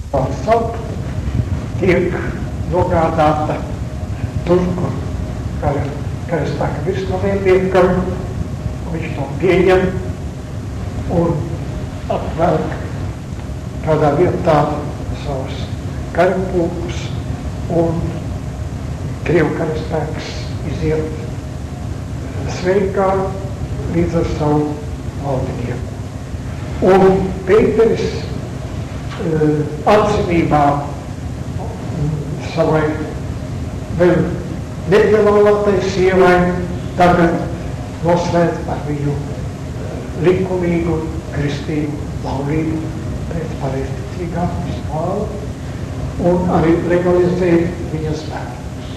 Salt tiek nogādāta tur, kur karaspēka virsmaliem liekam, viņš to pieņem un apvelk kādā vietā savus karapulkus un Krievu karaspēks iziet sveikā līdz ar savu valdinieku. Un Pēteris atzinībā savai vēl nepievalātai sievai tagad noslēdz ar viņu likumīgu kristīgu laulību pēc pareizticīgā vispār un arī legalizē viņas bērnus.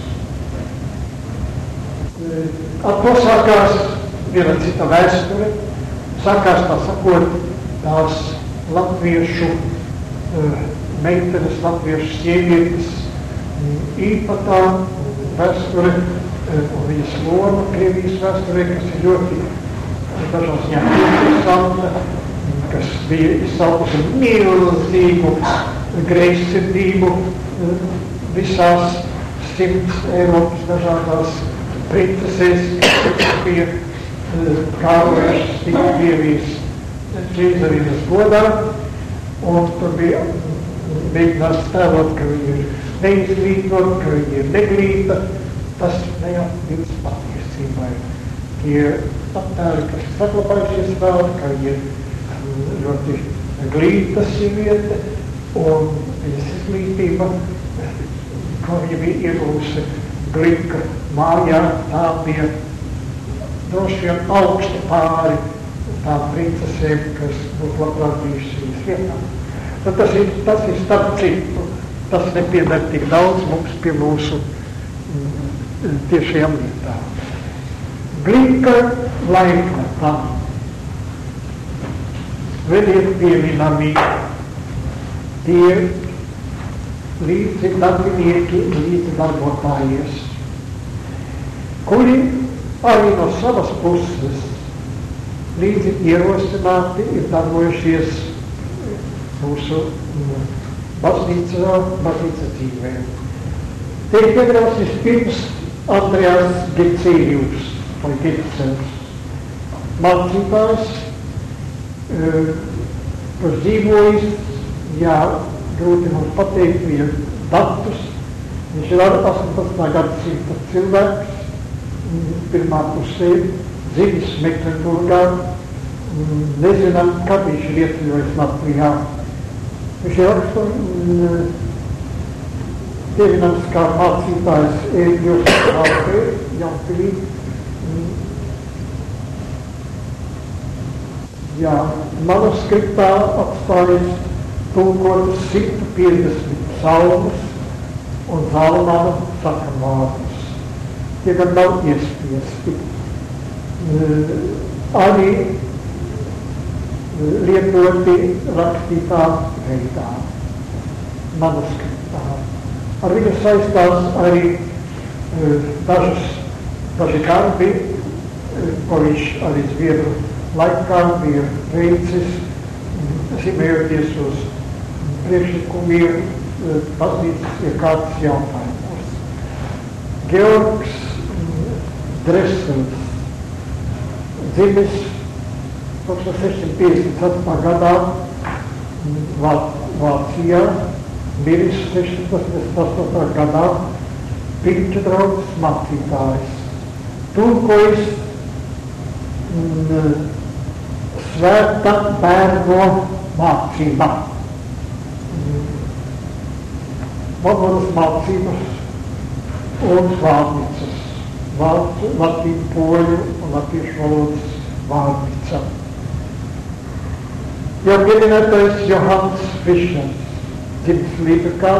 Ar to sākās viena cita vēsture, sākās tā sakot tās latviešu meitenes, latviešu sievietes īpatā vēsture un viņas loma Krievijas vēsturē, kas ir ļoti dažās interesanta, kas bija izsaukusi milzīgu greizsirdību visās 100 Eiropas dažādās princesēs, kas bija kārojušas tik Krievijas ķēzarības godā, un tur bija mēģināts tēlot, ka viņi ir neizglītot, ka viņi ir neglīta. Tas neatbilst patiesībai. Tie attēli, kas saglabājušies vēl, ka viņi ir ļoti glīta sieviete, un viņas izglītība, ko viņa bija iegūsi Glika mājā, tā bija droši vien augsti pāri tām princesēm, kas būtu labprāt bijušas viņas vietā. Bet tas ir starp citu, tas nepiedara tik daudz mums pie mūsu tiešajām lietām. Glika laikmetam vēl ir pieminami tie līdzi darbinieki, līdzi darbotājies, kuri arī no savas puses līdzi ierosināti ir darbojušies mūsu baznīcā dzīvē. Te ir piedarās vispirms Andrejas Gecērijus vai Gecels, mācītājs, kurš dzīvojis, grūti mums pateikt viņa datus. Viņš ir 18. gadsimta cilvēks, pirmā pusē dzimis Meklenburgā, nezinām, kad viņš ir ieceļojis Latvijā. Viņš ir pieminams kā mācītājs Ēģļos Valpē, Jaunpilī. Manuskriptā atstājas tulkotas 150 psalmus un Zalmana sakramvārdus. Tie gan nav iespiesti. Arī lietoti rakstītā veidā, manuskriptā. Ar viņu saistās arī daži darbi, ko viņš arī Zviedru laikā bija veicis, simējoties uz priekšlikumiem baznīcas ir kāds jautājums. Georgs Dressels dzimis 1654. gadā Vācijā, miris 1688. gadā, Piņķa draugs mācītājs. Tulkojis svēta bērno mācība. Valodas mācības un vārnīcas. Latviju, poļu un latviešu valodas vārnīca. Jau pieminētais Johans Fischers, dzimis Lībekā,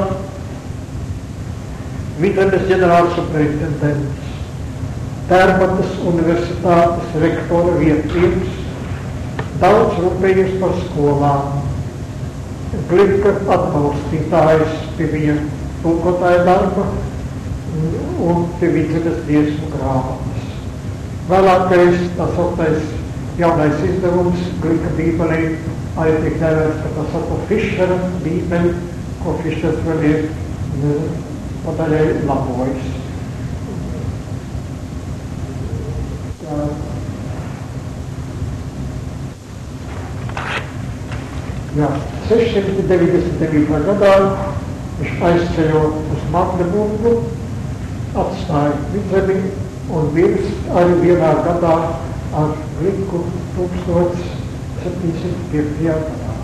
Vidzemes ģenerālsuperintendents, Tērbatas universitātes rektora vietnieks, daudz rūpējies par skolām, Glika atbalstītājs pie viņa tulkotāja darba un pie Vidzemes dziesmu grāmatas. Vēlākais tā sauktais jaunais izdevums Glika bībelē arī tiek dēvēts par tā sauko Fischera bībeli, ko Fišers vēl ir padaļai labojis. Jā, 699. gadā viņš aizceļo uz Magdeburgu, atstāja Vidzemi un virs arī vienā gadā ar Gliku 1705. gadā.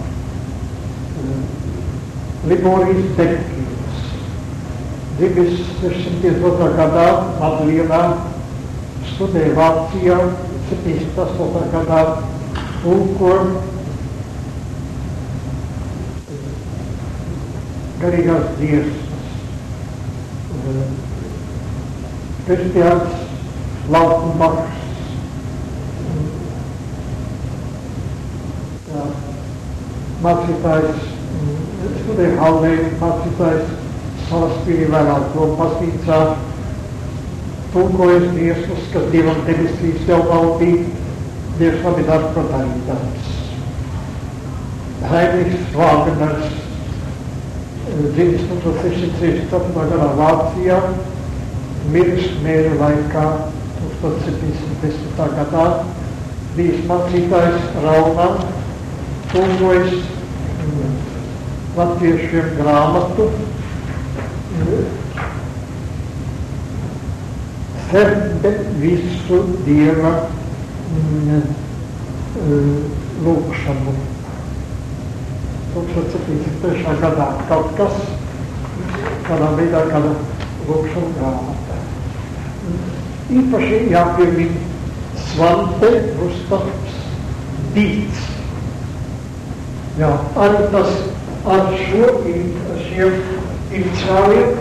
Liborijas Dekīns, dzimis 652. gadā Madlienā, studēja Vācijā, 78. gadā tulko garīgās dziesmas. Kristiāns Lautenbachs, mācītājs, studēja Haldē, mācītājs Salaspīlī vēlāk to baznīcā, tulkojas dziesmas, kas Dievam debesīs jau valdīja, Dievs labi darba darītājs. Heinrichs Wagners, dzimis 1664. gadā Vācijā, miris mēru laikā 1710. gadā, bijis mācītājs Raunā, tulkojis latviešiem grāmatu, Serbe visu Dieva lūkšanu. 1703. gadā kaut kas, kādā veidā, kāda lūkšana grāmata. Īpaši jāpiemin Svante Gustavs Dīts. Jā, arī tas ar šiem iniciāliem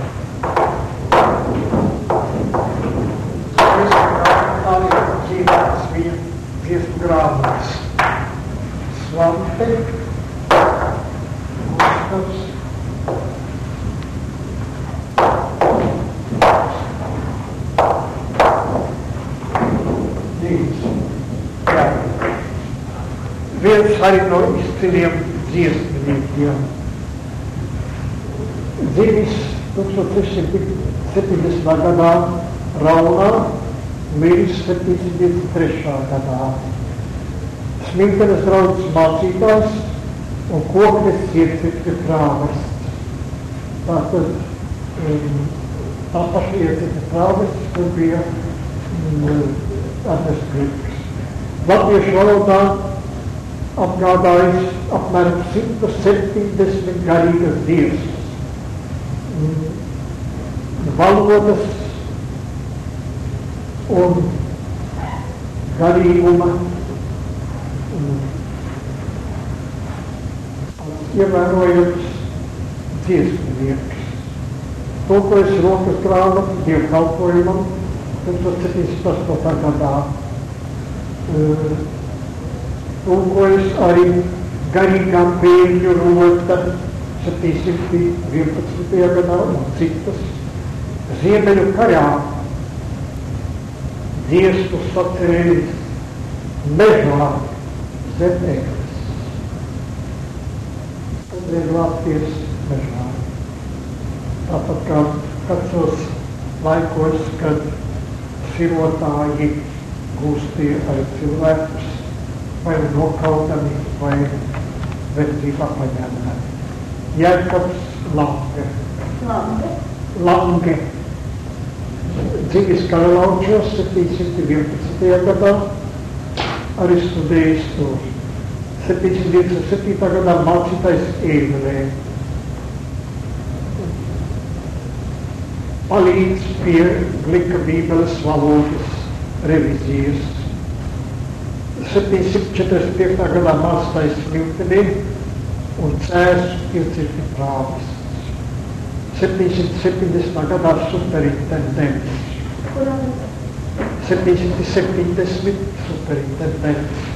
arī dzīvētas viņa dziesmu grāmatas. Svante Gustavs Dīts. Jā. Viens arī no izciliem dziesmniekiem. Dzimis 1670. gadā Raunā, miris 723. gadā. Smiltenes draudzes mācītājs un Koknes iecirkļa prāvests. Tātad tā paša iecirkļa prāvests, kur bija Ernsts Gliks. Latviešu valodā apgādājis apmēram 170 garīgas dziesmas. Valodas un garīguma ievērojams dziesmnieks. Tulkojas rokas grāmatu dievkalpojumam 1708. gadā. Tulkojas arī garīgā pēļņu rota 711. gadā un citas. Ziemeļu karā dziesmu sacerējis mežā zem egles. Tad ir glābties mežā. Tāpat kā kādos laikos, kad sirotāji gūstīja arī cilvēkus, vai nokautami, vai verdzībā paņēmēti. Jēkabs Lange. Dzimis Karalaučos 711. gadā, arī studējis tur. 727. gadā mācītājs Ēvelē. Palīdz pie Glika bībeles valodas revizijas. 745. gadā mācītājs Smiltenē un Cērs iecirkļa prāvests. 770. gadā superintendents. 770 superintendents.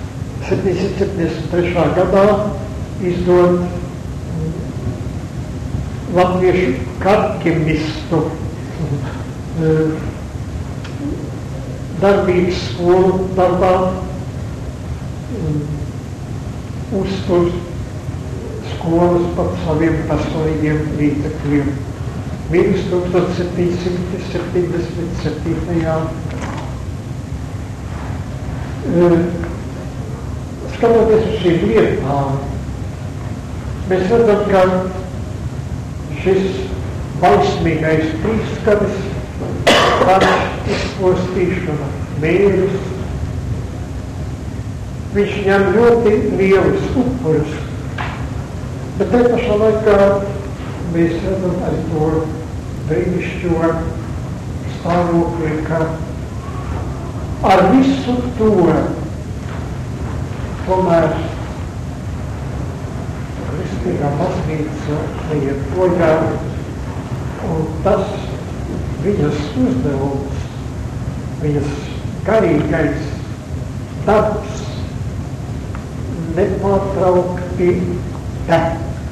773. gadā izdod latviešu karķimistu darbības skolu darbā uztur skolas pat saviem personīgiem līdzekļiem. Miris 1777. Skatoties uz šīm lietām, mēs redzam, ka šis baismīgais trīsskaris, karš, izpostīšana, mēris, viņš ņem ļoti lielus upurus, bet te pašā laikā mēs redzam arī to brīnišķo stāvokli, ka ar visu to tomēr kristīgā baznīca neiet bojā, un tas viņas uzdevums, viņas garīgais darbs nepārtraukti deg.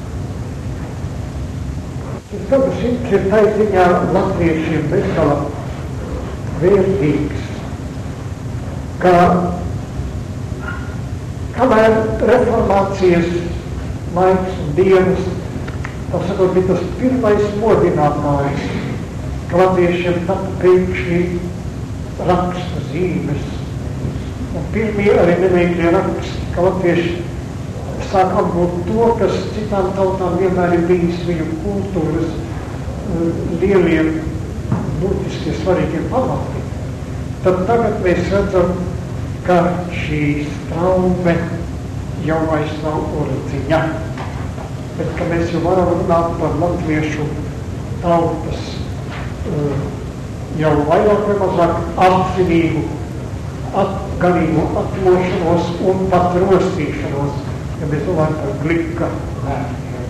Es domāju, šis ir tai ziņā latviešiem bezgala vērtīgs, ka kamēr reformācijas laiks un dienas, tā sakot, bija tas pirmais modinātājs, ka latviešiem tapu pēkšņi raksta zīmes. Un pirmie arī neveikļie raksti, ka latvieši sāk apgūt to, kas citām tautām vienmēr ir bijis viņu kultūras lielie, būtiskie, svarīgie pamati. Tad tagad mēs redzam, ka šī straume jau vairs nav ordziņa, bet ka mēs jau varam runāt par latviešu tautas jau vairāk vai mazāk apzinīgu, garīgu atmošanos un pat rostīšanos, ja mēs domājam par glika vērtiem.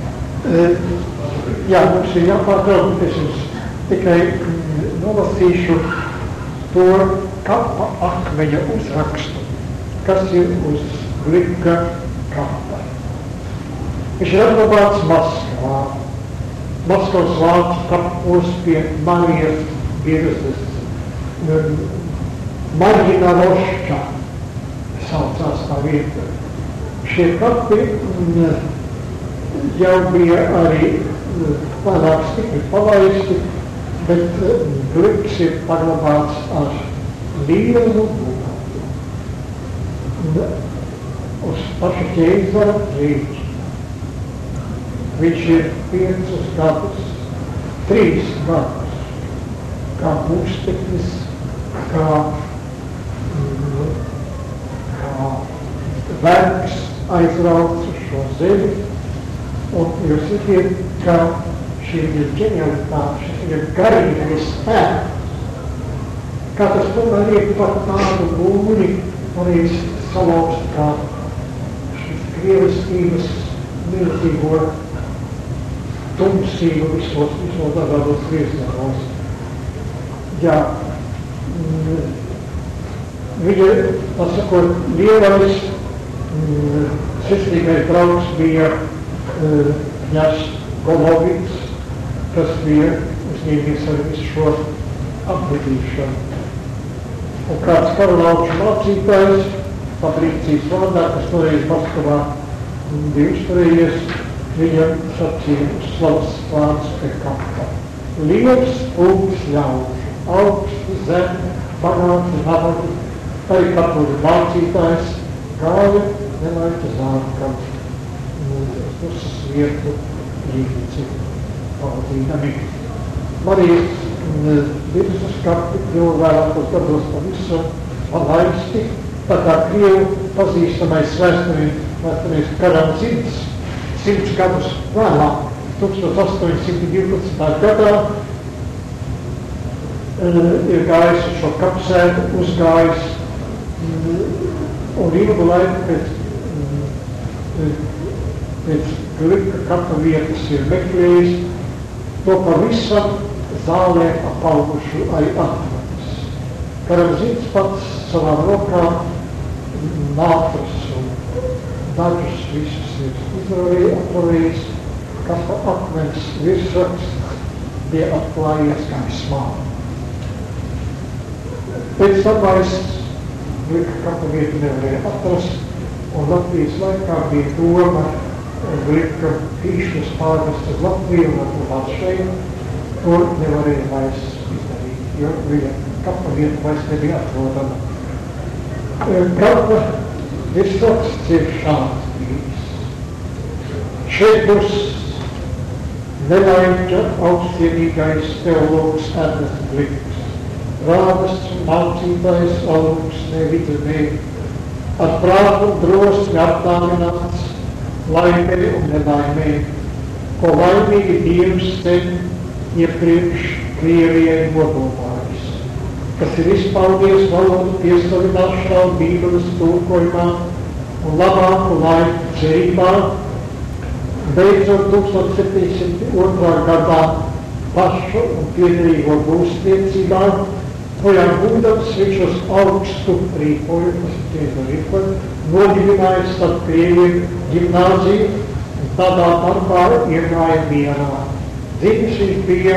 Jā, mums ir jāpārtrauk, es jums tikai nolasīšu to kapa akmeņa uzrakstu, kas ir uz glika kapa. Viņš ir apglabāts Maskavā, Maskavas vācu kapos pie Marijas virzes, Marģina Roška saucās tā vieta. Šie kapi jau bija arī vairāk stipri palaisti, bet gliks ir paglabāts ar lielu būvētu. Uz paša ķēzara rīķi. Viņš ir 5 gadus, 3 gadus, kā būsteknis, kā vergs aizrauc uz šo zemi, un jūs zināt, ka šī ir ģenialitāte, šis ir garīgais spēks. Kā tas tomēr ir par tādu būri, varēs salauzt kā šis krievistības milzīgo tumsību visos dažādos viesnēros. Jā, viņa, tā sakot, lielais sirsnīgais draugs bija Kņazs Golovits, kas bija uzņēmies ar visu šo apbedīšanu. Un kāds karalauču mācītājs, Fabrīcijas vārdā, kas toreiz Maskavā bija uzturējies, viņam sacīja slavas vārds pie kapa. Liels pulks ļaužu, augsti, zemi, bagāti, nabagi, arī katoļu mācītājs gāja nelaika zārkam, uz vietu rīci pavadīnami. Marijas virsmas kapi kļuva vēlākos gados pavisam palaisti, tā kā Krievu pazīstamais vēsturīs Karamzids 100 gadus vēlāk, 1812. gadā, ir gājis uz šo kapsēdu, uzgājis un ilgu laiku pēc glika kapa vietas ir meklējis, to pavisam zālē apaugušu arī atradis. Karamzids pats savām rokām nātras un dažus visus ir atravējis, kapa akmens virsraksts bija atklājies gaismā. Pēc tam vairs glika kapa vietu nevarēja atrast, un Latvijas laikā bija doma Glika īšas pārvestas Latviju, Latvijas šeit, to nevarēja vairs izdarīt, jo viņa kapa vieta vairs nebija atrodama. Kapa virsraksts ir šāds bijis. Šeit būs nelaiķa augstcienīgais teologs Ernests Gliks, rādas un mācītājs alūksnē vidzenē, ar prātu un drosmi aptāvināts, laimē un nelaimē, ko laimīgi Dievs sen iepriekš Krievijai nodomājis, kas ir izpaudies valodu piesavināšanā un Bībeles tulkojumā un labāku laiku cerībā, beidzot 1702. gadā pašu un piederīgo būvniecībā, tajā būdams viņš uz augstu rīkoju, nodibinājis starp Krieviju ģimnāziju un tādā darbā iegāja mierā. Dzimis viņš bija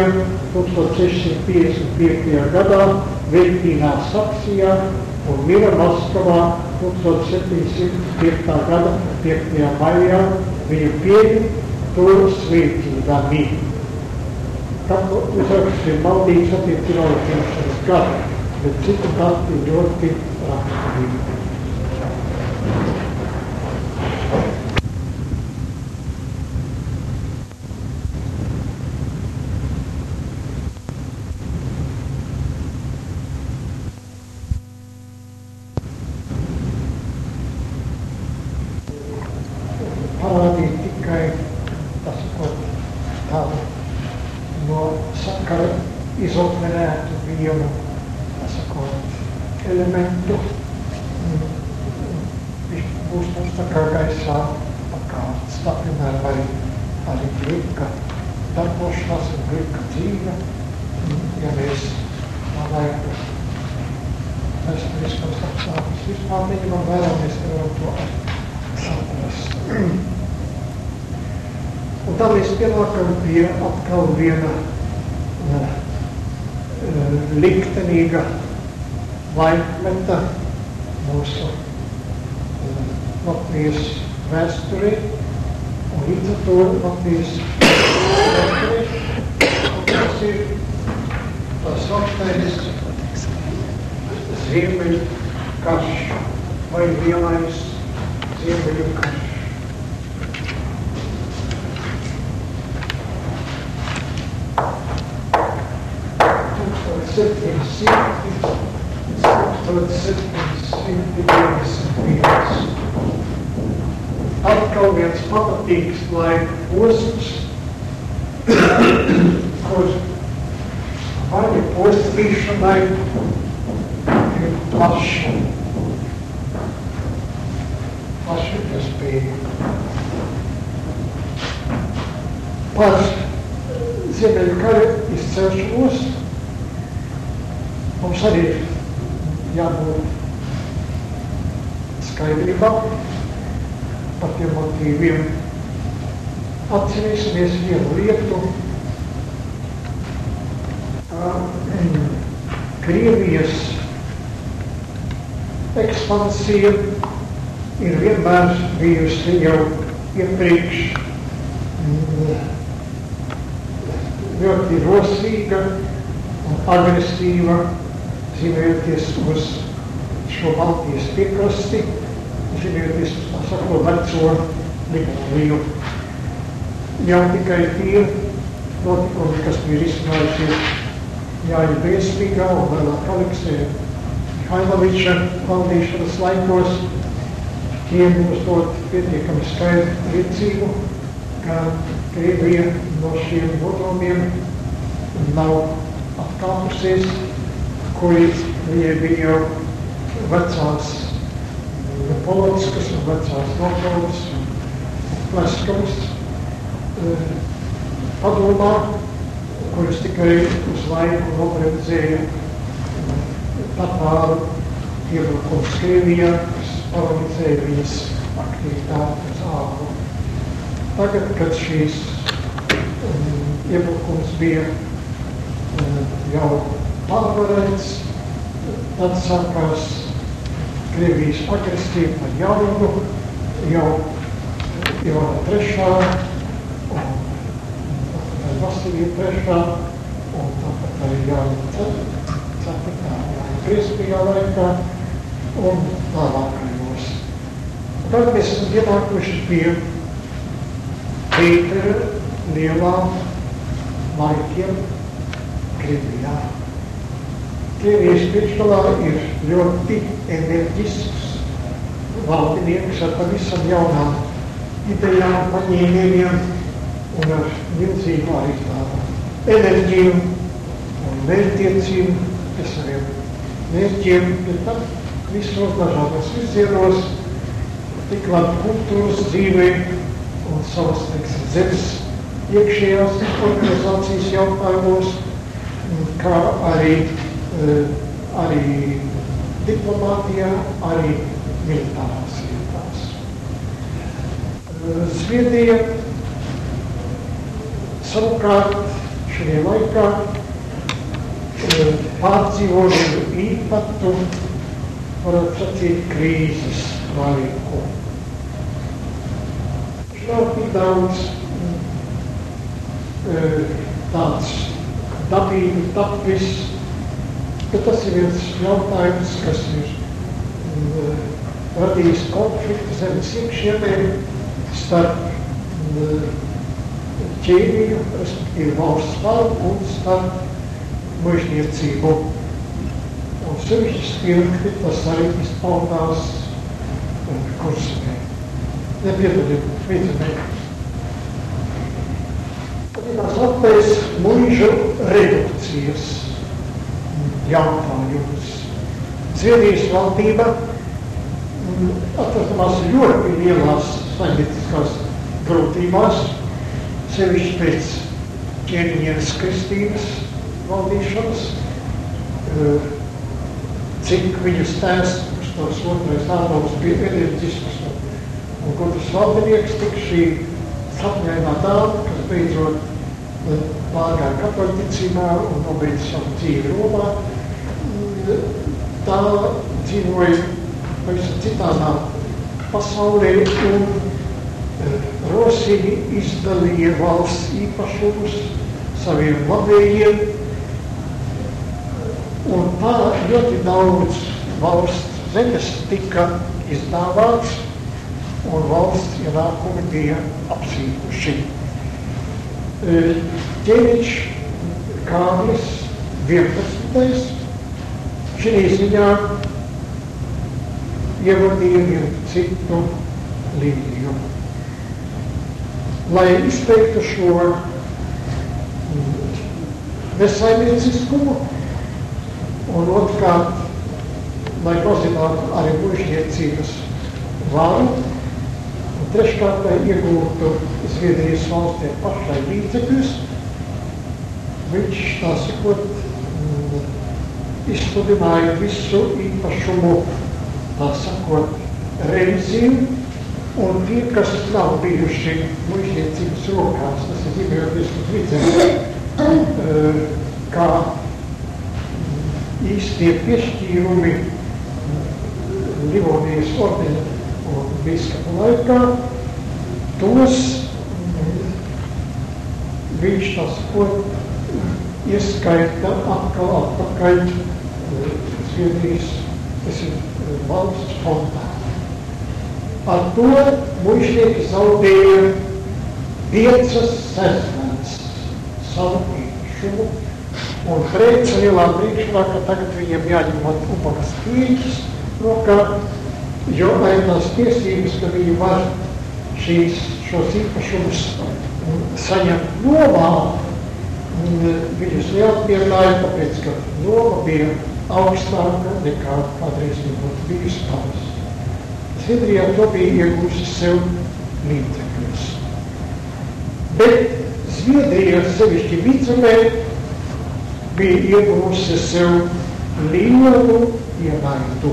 1655. gadā Veltīnā Saksijā un mira Maskavā 1705. gada 5. maijā. Viņu pieņem tur svētībami. Katru uzraksts ir maldīgs attiecībā uz dzimšanas gadu, bet citu gadu ir ļoti raksturīgi. Parādīt tikai tas, ko tādu no sakara izoperētu vienu, elementu. Viņš būs mums tā kā gaisā pakārts. Tā, piemēram, arī Glika darbošanās un Glika dzīve. Ja mēs vajag vēsturiskos apstākļus vispār neņemam vērā, mēs varam to saprast. Un tā mēs pienākam pie atkal viena liktenīga laikmeta mūsu Latvijas vēsturī, un līdz ar to Latvijas vēsturī, un tas ir tā sauktais Ziemeļu karš vai lielais Ziemeļu karš. 1791. Atkal viens pamatīgs laika posms, kur vai postīšanai ir plaši iespēja. Par Ziemeļu kara izcelšanos mums arī jābūt skaidrībā par tiem motīviem. Atcerēsimies vienu lietu. Krievijas ekspansija ir vienmēr bijusi jau iepriekš ļoti rosīga un agresīva, zīmējoties uz šo Baltijas piekrasti, zīmējoties uz tā sako veco Ligūriju. Jau tikai tie notikumi, kas bija risinājušies Jāņa Briesmīgā un vēlāk Aleksēja Mihailoviča valdīšanas laikos, tiem mums dod pietiekami skaidru liecību, ka Krievija no šiem nodomiem nav atkāpusies, kuri viņai bija jau vecās Polockas un vecās Novgorodas un Pleskavas padomā, kuras tikai uz laiku nobremzēja tatāru iebrukums Krievijā, kas paralizēja viņas aktivitātes ātrumu. Tagad, kad šīs iebrukums bija jau pārvarēts, tad sākās Krievijas agresija par jaunu, jau Ivana III, un Vasilija III, un tāpat arī Jāņa IV, Jāņa Briesmīgā laikā un tālākajos. Tad mēs esam ienākuši pie Pētera lielā laikiem Krievijā. Krievijas priekšgalā ir ļoti enerģisks valdinieks ar pavisam jaunām idejām, paņēmieniem un ar milzīgu arī tādu enerģiju un mērķtiecību pie saviem mērķiem, bet tam visos dažādos virzienos, tikpat kultūras dzīvē un savas, teiksim, zemes iekšējās organizācijas jautājumos, kā arī diplomātijā, arī militārās lietās. Zviedrija savukārt šajā laikā pārdzīvoja īpatu, varētu sacīt, krīzes laiku. Nav tik daudz tāds dabīgi tapis, bet tas ir viens jautājums, kas ir radījis konfliktu zemes iekšienē starp ķēmiju, respektīvi valsts varu un starp mužniecību. Un sevišķi spilgti tas arī izpaudās Kursemē. Nepiedodiet, Vidzemē. Tās atpēc muižu redukcijas jautājums. Zviedrijas valdība atradamās ļoti lielās saimnieciskās grūtībās, sevišķi pēc ķēniņienes Kristīnas valdīšanas, cik viņas tēvs, Gustavs II Ādams, bija enerģisks un gudrs valdinieks, tik šī sapņainā dāma, kas beidzot pārgāja katoļticībā un nobeidza savu dzīvi Romā, tā dzīvoja pavisam citādā pasaulē un rosīgi izdalīja valsts īpašumus saviem labējiem, un tā ļoti daudz valsts zemes tika izdāvāts, un valsts ienākumi bija apsīkuši. Ķēniņš Kārlis 11. šī ziņā ievadīja vienu citu līniju. Lai izteiktu šo nesaimnieciskumu un otrkārt, lai nozinātu arī mužniecības varu, un treškārt, lai iegūtu Zviedrijas valstī pašai līdzekļus, viņš, tā sakot, izsludināja visu īpašumu, tā sakot, reviziju, un tie, kas nav bijuši mužniecības rokās, tas ir ģimejoties uz Vidzemi, kā īstie piešķīrumi Livonijas ordeņa un bīskapa laikā, tos viņš, tā sakot, ieskaita atkal atpakaļ Zviedrijas, tas ir valsts fondā. Ar to mužnieki zaudēja 5/6 savu īpašumu, un Freica lielā priekšā, ka tagad viņiem jāņemot ubagas pieķis rokā, jo arī tās tiesības, ka viņi var šos īpašumus saņemt nomā, viņus neatmierināja, tāpēc, ka noma bija augstāka nekā kādreiz būtu bijusi tās. Zviedrijā to bija iegūsi sev līdzekļus. Bet Zviedrija, sevišķi Vidzemē, bija iegūsi sev lielu ienaidu.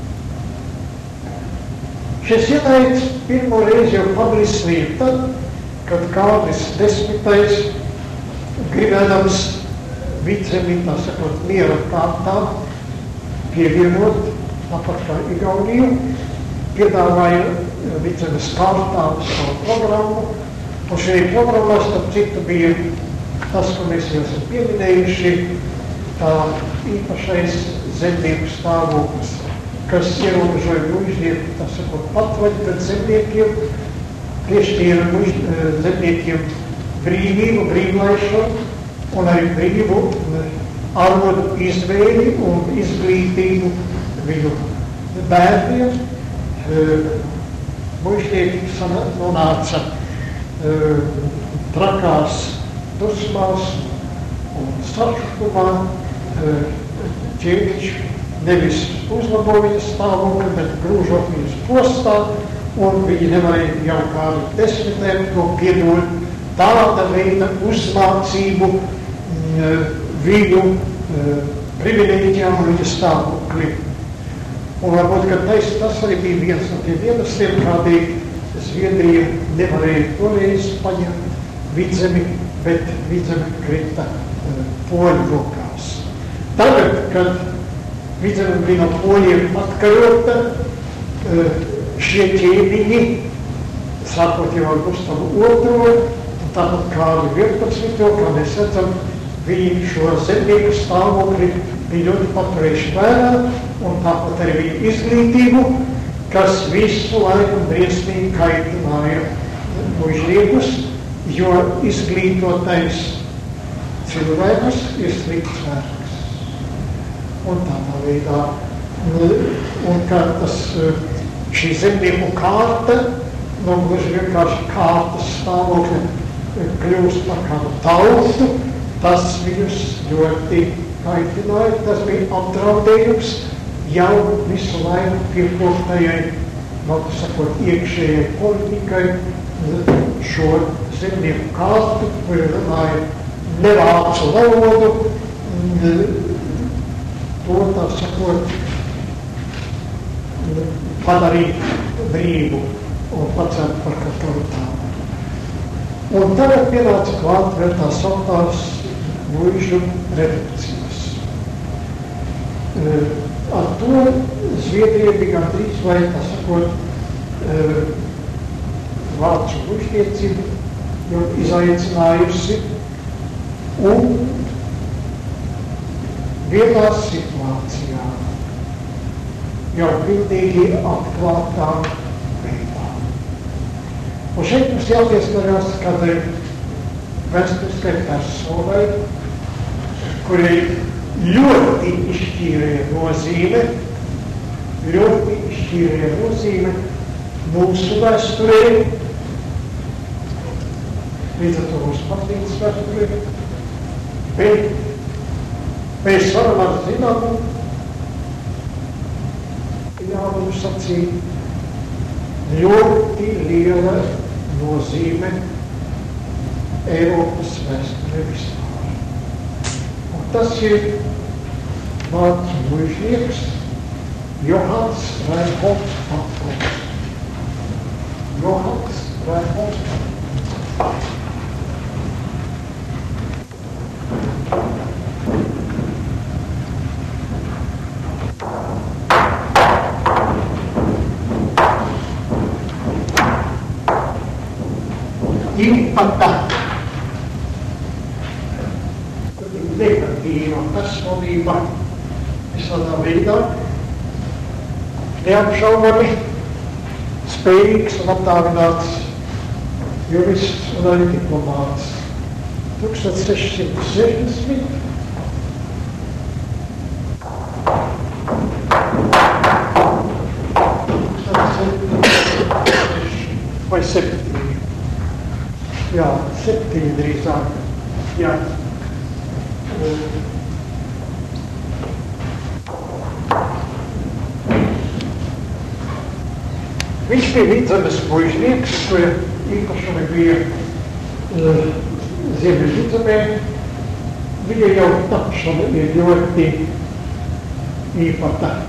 Šis ienaids pirmo reizi jau pabliesmīja tad, kad Kārlis 10. gribēdams Vidzemi, tā sakot, miera kārtā pievienot, tāpat kā Igauniju, piedāvāja Vidzemes kārtām savu programmu. Un šī programmā, starp citu, bija tas, ko mēs jau esam pieminējuši, tā īpašais zemnieku stāvoklis, kas ierobežoja mužnieku, tā sakot, patvaļu pret zemniekiem, piešķīra zemniekiem brīvību, brīvlaišanu un arī brīvu arodu izvēli un izglītību viņu bērniem. Mužnieki nonāca trakās dusmās un sašutumā. Ķēniņš nevis uzlaboja viņas stāvokli, bet grūžot viņas postā, un viņi nevarēja jau kādu desmitiem to piedot. Tāda veida uzmācību viņu privilēģijām un viņa stāvokli. Un varbūt, ka tas arī bija viens no tiem iemesliem, kādēļ Zviedrija nevarēja toreiz paņemt Vidzemi, bet Vidzemi krita poļu rokās. Tagad, kad Vidzemi bija no poļiem atkarota, šie ķēniņi, sākot jau ar Gustavu II, tāpat kādu 11. kā mēs redzam, viņi šo zemnieku stāvokli bija ļoti paturējuši vērā, un tāpat arī viņu izglītību, kas visu laiku briesmīgi kaitināja mužniekus, jo izglītotais cilvēks ir slikts vērks. Un tādā veidā, un kā šī zemnieku kārta, gluži vienkārši kārtas stāvokļa kļūst par kādu tautu, tas viņus ļoti kaitināja, tas bija apdraudējums jau visu laiku piekoptajai, sakot, iekšējai politikai, šo zemnieku kārtu, kuri runāja nevācu valodu, to, tā sakot, padarīt brīvu un pacelt par katolitāti. Un tagad pienāca klāt vēl tā sauktās muižu redukcijas. Ar to Zviedrija bija gandrīz vai, tā sakot, vācu mužniecību ļoti izaicinājusi, un vienā situācijā jau pilnīgi atklātā veidā. Un šeit mums jāpieskarās kādai vēsturiskai personai, kurai ļoti izšķīrēja nozīme mūsu vēsturē, līdz ar to mūsu patīnas vēsturē, bet mēs varam ar zināmu, jāvaru sacīt, ļoti liela nozīme Eiropas vēsturē vispār. Un tas ir vācu mužnieks Johanns Reinholds Pappels. Johanns Reinholds Pappels. Īpata negatīva personība visādā veidā, neapšaubami spējīgs un apdāvināts jurists un arī diplomāts. 1660 vai 7. Jā, 7 drīzāk. Jā. Viņš bija Vidzemes muižnieks, kura īpašumi bija Ziemeļvidzemē. Viņa jau tapšana ir ļoti īpata.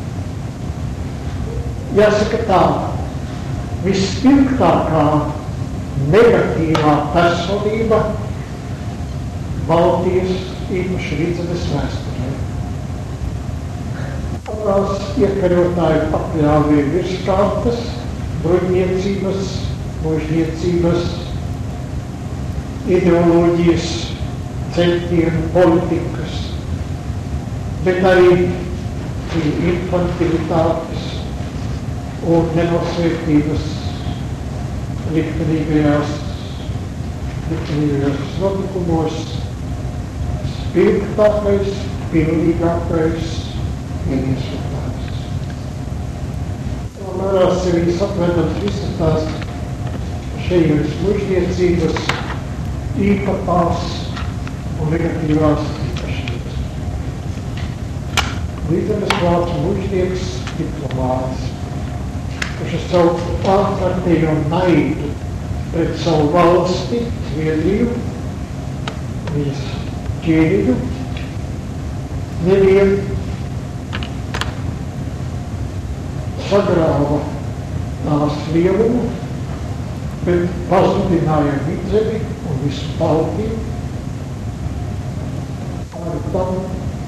Jāsaka tā, vispilgtākā negatīvā personība Baltijas īpaši Vidzemes vēsturē. Tās iekarotāji pakļāvīja virskārtas, bruņniecības, mūžniecības, ideoloģijas, centienu, politikas, bet arī infantilitātes un nenosvērtības liktenīgajās notikumos spilgtākais, pilnīgākais ir iesūtājs. Mērā sevī satvērtams visas tās šeienes mužniecības īpatās un negatīvās īpašības. Līdzenes vārds mužnieks, diplomāts, kurš ar savu ārkārtējo naidu pret savu valsti, Zviedriju, viņas ķēniņu, nevien sagrāva tās lielumu, bet pazudināja Vidzemi un visu Baltiju. Ar tam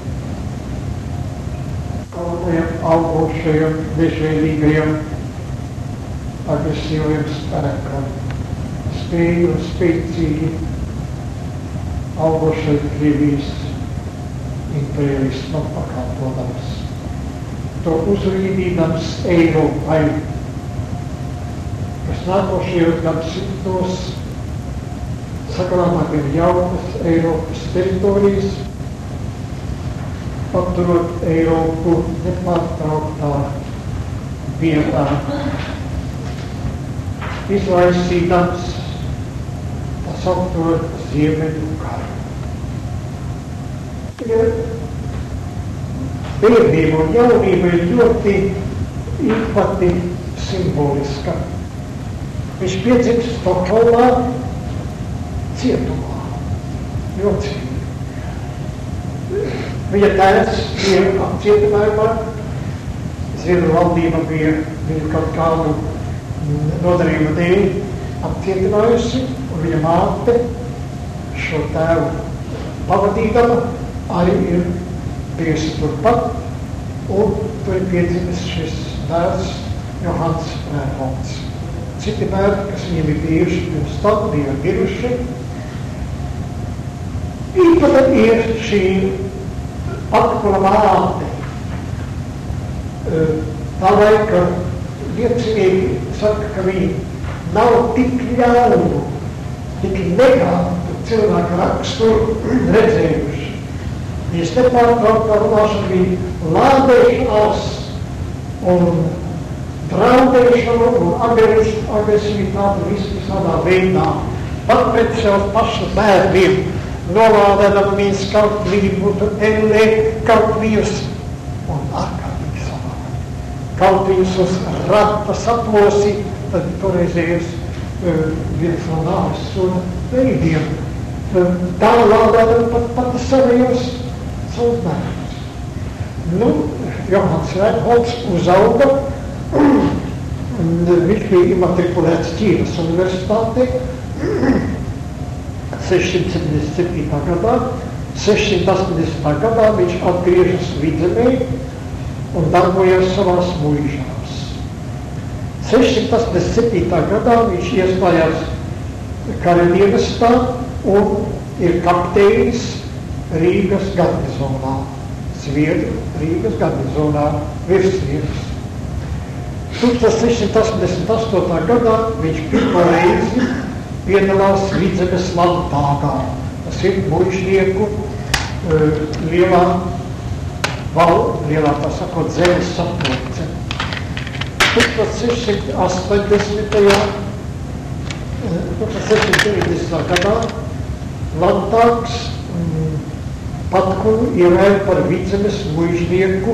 kaunajam augošajam, nežēlīgajam, agresīvajam spēkam, spēju un spēcīgi augošai Krievijas imperialismam pakalpodams. To uzrīdīdams Eiropai, kas nākošajos gadsimtos saglabāt ir jaunas Eiropas teritorijas, paturot Eiropu nepārtrauktā vietā, izraisīdams tā saukto Ziemeļu karu. Bērnība un jaunība ir ļoti īpati simboliska. Viņš piedzimst Stokholmā cietumā, jocīgi. Viņa tēvs bija apcietinājumā, Zviedru valdība bija viņu kaut kādu nodarījuma dēļ apcietinājusi, un viņa māte šo tēvu pavadīdama arī ir bijusi turpat, un tur ir piedzimis šis bērns Johans Reinholds. Citi bērni, kas viņiem ir bijuši pirms tam, bija miruši. Īpata ir šī Pakula māte. Tā laika liecinieki saka, ka viņi nav tik ļaunu, tik negātu cilvēku raksturu redzējuši. Viņas nepārtrauktā runāšana bija lādēšanās un draudēšana un agresivitāte visādā veidā. Pat pret sev pašu bērniem nolādēdama viņas kaut viņi būtu ellē, kaut viņus un ārkārtīgi savā. Kaut viņus uz rata saplosī, tad toreizējus viens no nāves soda veidiem. Tā lādēdama pat savējos savus bērnus. Nu, Johans Reinholds uzauga, viņš bija imatrikulēts Ķīnas universitātē 677. gadā. 680. gadā viņš atgriežas Vidzemē un darbojas savās muižās. 687. gadā viņš iestājās karalienestā un ir kapteinis Rīgas garnizonā. Zviedru Rīgas garnizonā virsnieks. 1688. gadā viņš pirmo reizi piedalās Vidzemes landtāgā. Tas ir muižnieku lielā tā sakot zemes sapulce. 1690. gadā landtāgs Patkulu ievēl par Vidzemes muižnieku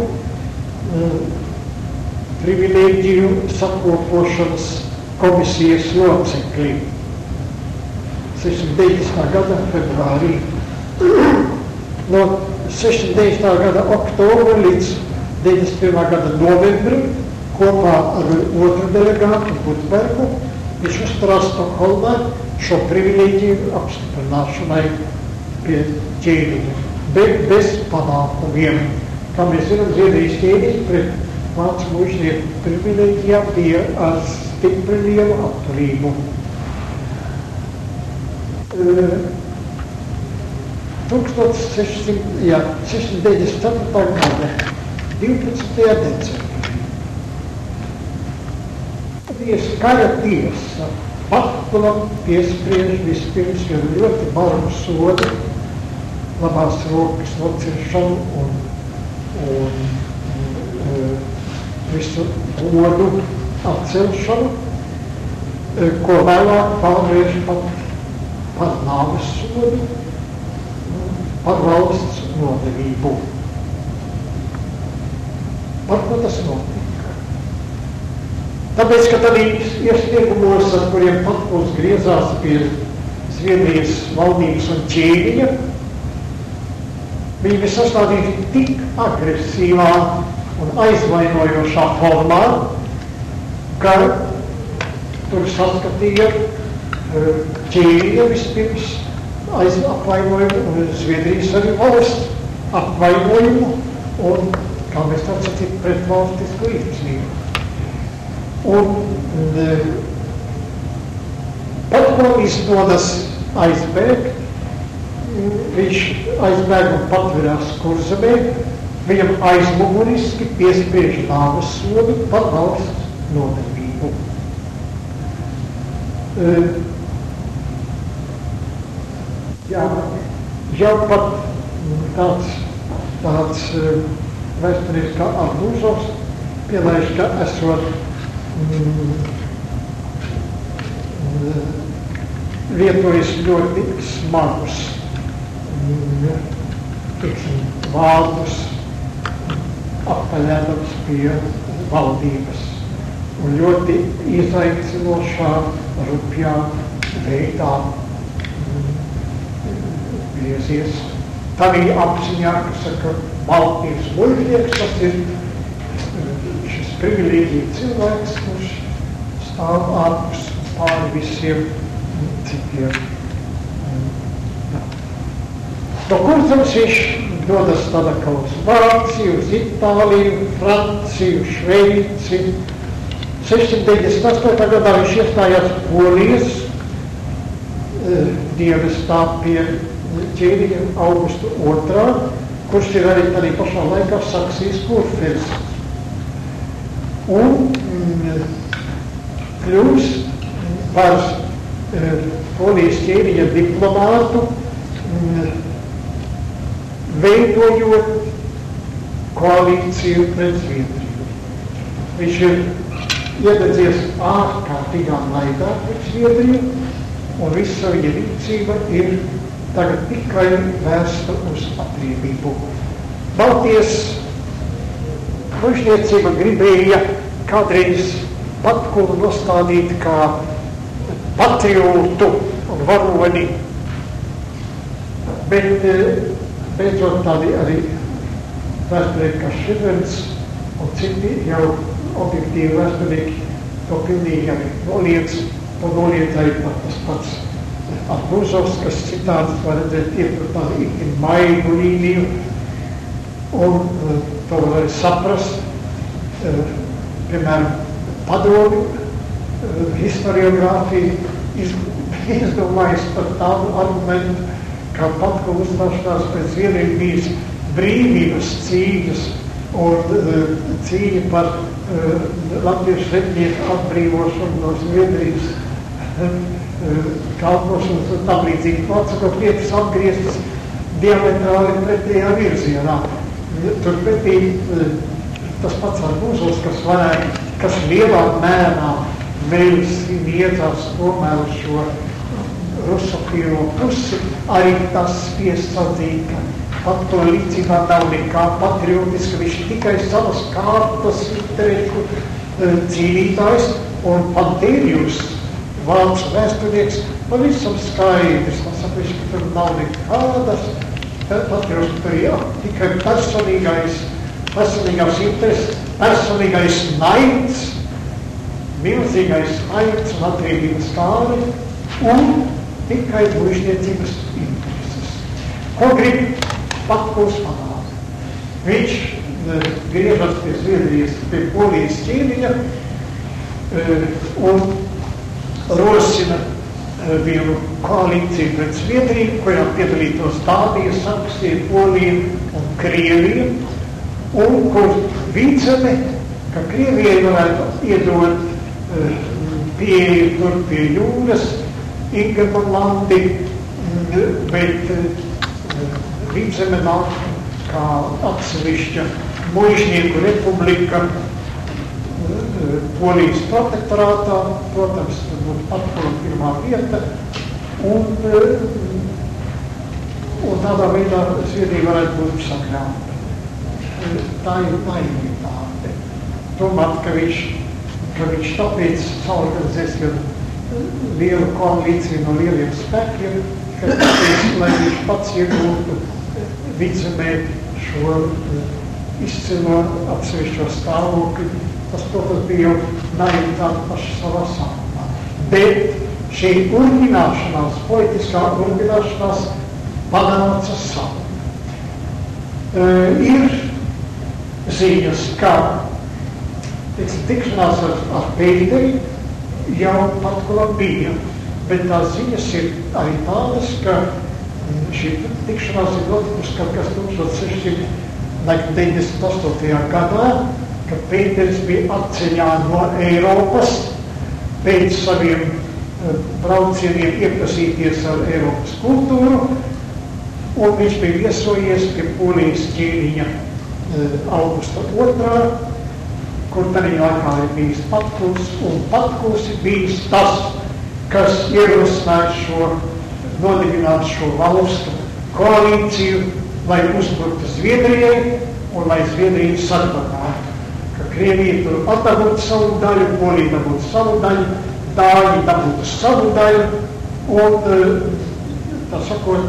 privilēģiju sakopošanas komisijas locekli. 690. gada februārī. No 690. gada oktobra līdz 91. gada novembrim kopā ar otru delegātu Gutbergu viņš uzturās Stokholmā šo privilēģiju apstiprināšanai pie ķēniņa, bet bez panākumiem. Kā mēs zinām, Zviedrijas ķēniņi pret vācu mužnieku privilēģijām bija ar stipri lielu atturību. 1694. gada 12. decembrī bija kara tiesa. Patkula piespriež vispirms jau ļoti bargu sodu, labās rokas nociršanu un visu godu atcelšanu, ko vēlāk pārvērš pat par nāves sodu, par valsts nodevību. Par ko tas notika? Tāpēc, ka tādīs iesniegumos, ar kuriem Patkuls griezās pie Zviedrijas valdības un ķēniņa, viņi bija sastādīti tik agresīvā un aizvainojošā formā, ka tur saskatīja ķēniņa vispirms apvainojumu, Zviedrijas arī valsts apvainojumu un, kā mēs tā sacīt, pretvalstisku līdzību. Un Patkulis izdodas aizbēgt, viņš aizbēg un patverās Kurzemē, viņam aizmuguriski piespriež nāves sodu par valsts nodevību. Jau pat tāds vēsturnieks kā Artūzovs pielaiž, ka esot lietojas ļoti smagus vārdus, apelēdams pie valdības un ļoti izaicinošā, rupjā veidā griezies. Tādī apziņā, ka saka, Baltijas muļķnieks, tas ir šis privilēģija cilvēks, kurš stāv ārpus pāri visiem citiem. No Kurzemes viņš dodas tādā kā uz Vāciju, uz Itāliju, Franciju, Šveici. 698. gadā viņš iestājās Polijas dienestā pie ķēniņa Augusta II, kurš ir arī tādā pašā laikā Saksijas kurfürsts. Un kļūst par Polijas ķēniņa diplomātu, veidojot koalīciju pret Zviedriju. Viņš ir iededzies ārkārtīgā naidā pret Zviedriju, un visa viņa rīcība ir tagad tikai vērsta uz atriebību. Baltijas mužniecība gribēja kādreiz Patkulu nostādīt kā patriotu un varoni, bet beidzot tādi arī vēsturnieki kā Šidvens un citi jau objektīvi vēsturnieki to pilnīgi arī noliedz arī tas pats Artūzovs, kas citādi var redzēt ietur tādu ikti maigu līniju, un to var arī saprast, piemēram, padomi, historiogrāfija izdomājas par tādu argumentu, kā Patkula uzstāšanās pēc Zviedriju bijis brīvības cīņas un cīņa par latviešu retnieku atbrīvošanu no Zviedrijas kalpošanas un tam līdzīgi. Atsakot, lietas atgrieztas diametrāli pretējā virzienā. Turpretī tas pats Artūzovs, kas lielā mērā vēlas iedzās tomēr uz šo rusofīlo pusi, arī tas spiests atzīt, ka Patkula līdzībā nav nekā patriotiska, viņš tikai savas kārtas interešu cīnītājs, un Pantērijus, vācu vēsturnieks, pavisam skaidrs, man saka, ka tur nav nekādas patriotiska, tur jā, tikai personīgais intereses, personīgais naids, milzīgais naids un atriebības kāri, un tikai mužniecības intereses. Ko grib Patkuls panākt? Viņš griežas pie Zviedrijas, pie Polijas ķīniņa un rosina vienu koalīciju pret Zviedriju, kurā piedalītos Dānija, Saksija, Polija un Krievija, un kur Vīdzeme, ka Krievijai varētu iedot pieeju tur pie jūras, Ingermanlandi, bet Vīdzeme nāk kā atsevišķa muižnieku republika Polijas protektorātā, protams, tad būtu atkal pirmā vieta, un tādā veidā Zviedrija varētu būt sakrāta. Tā ir naivitāte. Domāt, ka viņš tāpēc saorganizēs lielu koalīciju no lieliem spēkiem, ka tāpēc, lai viņš pats iegūtu Vīdzemē šo izcilo atsevišķo stāvokli. Tas, protams, bija jau naivitāte paša savā sākumā. Bet šī urgināšanās, poetiskā urgināšanās panāca savu. Ir ziņas, ka tikšanās ar Pēteri jau pat Kolumbija, bet tās ziņas ir arī tādas, ka šī tikšanās ir notikusi kaut kas 1698. gadā, ka Pēteris bija atceļā no Eiropas pēc saviem braucieniem iepazīties ar Eiropas kultūru, un viņš bija viesojies pie Polijas ķīniņa Augusta II, kur tādā laikā ir bijis Patkuls, un Patkuls ir bijis tas, kas ierosināja nodibināt šo valstu koalīciju, lai uzbruktu Zviedrijai un lai Zviedriju saglabātu. Ka Krievija tur atdabūtu savu daļu, Polija dabūtu savu daļu, Dāņi dabūtu savu daļu, un, tā sakot,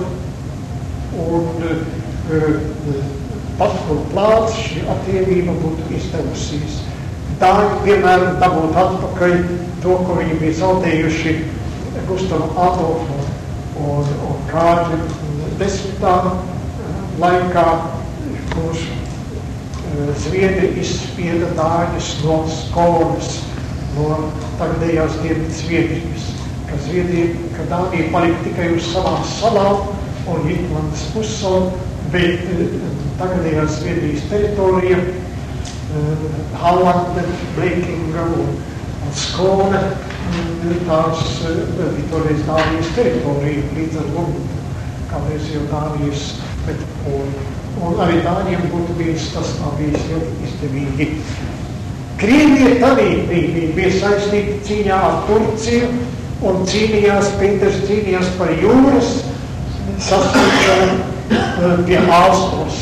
Patkula plāns šī attievība būtu izdevusies. Dāņi vienmēr dabūtu atpakaļ to, ko viņi bija zaudējuši Gustavu Adolfu un Kārļa 10. laikā, kurš Zviedri izspieda Dāņus no Skonas, no tagadējās Dienvidu Zviedrijas, ka Dānija palika tikai uz savām salām un Jutlandes pussalu, bet tagadējās Zviedrijas teritorija, Hallande, Blekinga un Skone, tās bija toreiz Dānijas teritorija līdz ar Lundu, kādreiz jau Dānijas metropoli. Un arī Dāņiem būtu bijis tas nav bijis ļoti izdevīgi. Krievija arī bija saistīta cīņā ar Turciju un Pēters cīnījās par jūras sasniegšanu pie Āstros.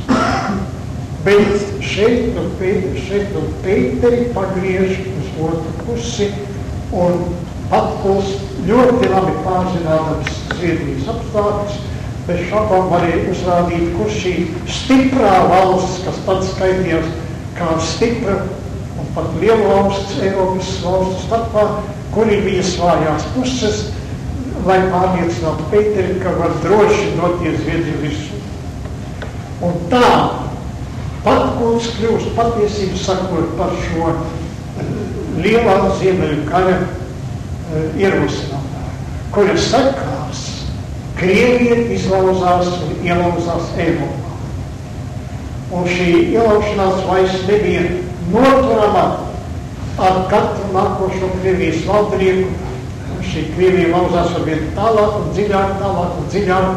Bet šeit no Pēteri pagriež uz otru pusi, un Patkuls ļoti labi pārzinādams Zviedrijas apstākļus, bez šāpām varēja uzrādīt, kur šī stiprā valsts, kas pats skaitījās kā stipra un pat liela valsts, Eiropas valstu starpā, kur ir bija svājās puses, lai pārliecinātu Pēteri, ka var droši doties Zviedriju virsū. Un tā Patkuls kļūst patiesību sakot par šo lielā Ziemeļu kara ierosinātāju, kura sekās Krievija izlauzās un ielauzās Eiropā. Un šī ielaušanās vairs nebija noturama ar katru nākošo Krievijas valdinieku. Šī Krievija lauzās arvien tālāk un dziļāk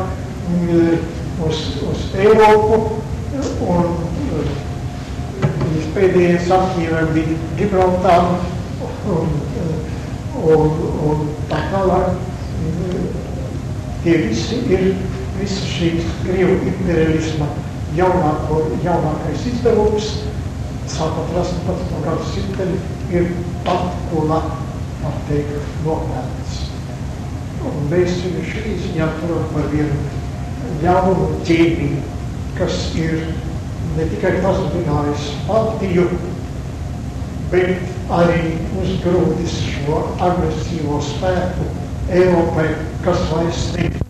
uz Eiropu, un viņas pēdējie sapņiem bija Gibraltāra un tā tālāk. Tie visi ir šīs Krievu imperialisma jaunākais izdevums, sākot 18. gadsimteni, ir Patkula, var teikt, nopelns. Un mēs viņu šī ziņā turam par vienu jaunu ķēmiju, kas ir ne tikai pazudinājis Baltiju, bet arī uzgrūdis šo agresīvo spēku Eiropai, kas vairs nebija